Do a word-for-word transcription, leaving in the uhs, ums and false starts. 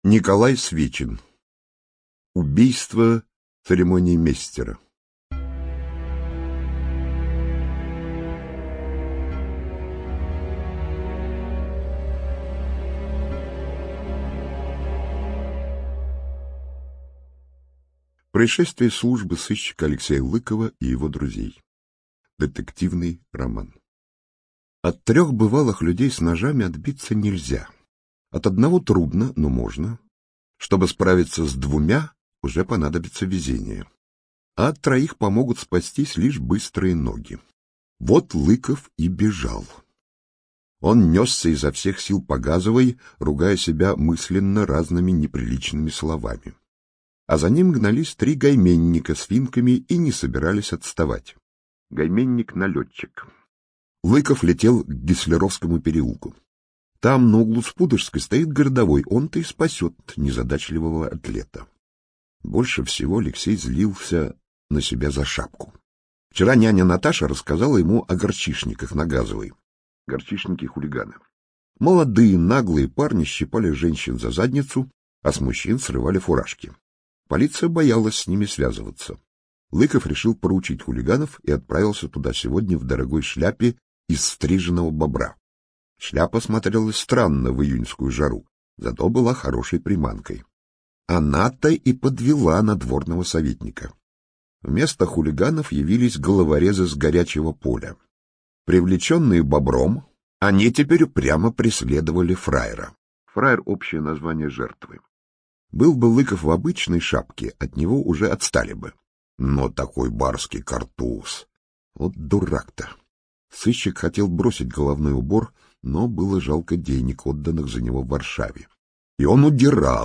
Николай Свечин. Убийство церемониймейстера. Происшествие службы сыщика Алексея Лыкова и его друзей. Детективный роман. От трех бывалых людей с ножами отбиться нельзя. От одного трудно, но можно. Чтобы справиться с двумя, уже понадобится везение. А от троих помогут спастись лишь быстрые ноги. Вот Лыков и бежал. Он несся изо всех сил по Газовой, ругая себя мысленно разными неприличными словами. А за ним гнались три гайменника с финками и не собирались отставать. Гайменник-налетчик. Лыков летел к Гислеровскому переулку. Там, на углу с Пудожской, стоит городовой, он-то и спасет незадачливого атлета. Больше всего Алексей злился на себя за шапку. Вчера няня Наташа рассказала ему о горчишниках на Газовой. Горчишники-хулиганы. Молодые, наглые парни щипали женщин за задницу, а с мужчин срывали фуражки. Полиция боялась с ними связываться. Лыков решил поручить хулиганов и отправился туда сегодня в дорогой шляпе из стриженного бобра. Шляпа смотрелась странно в июньскую жару, зато была хорошей приманкой. Она-то и подвела надворного советника. Вместо хулиганов явились головорезы с горячего поля. Привлеченные бобром, они теперь прямо преследовали фраера. Фраер — общее название жертвы. Был бы Лыков в обычной шапке, от него уже отстали бы. Но такой барский картуз! Вот дурак-то! Сыщик хотел бросить головной убор, но было жалко денег, отданных за него в Варшаве. И он удирал.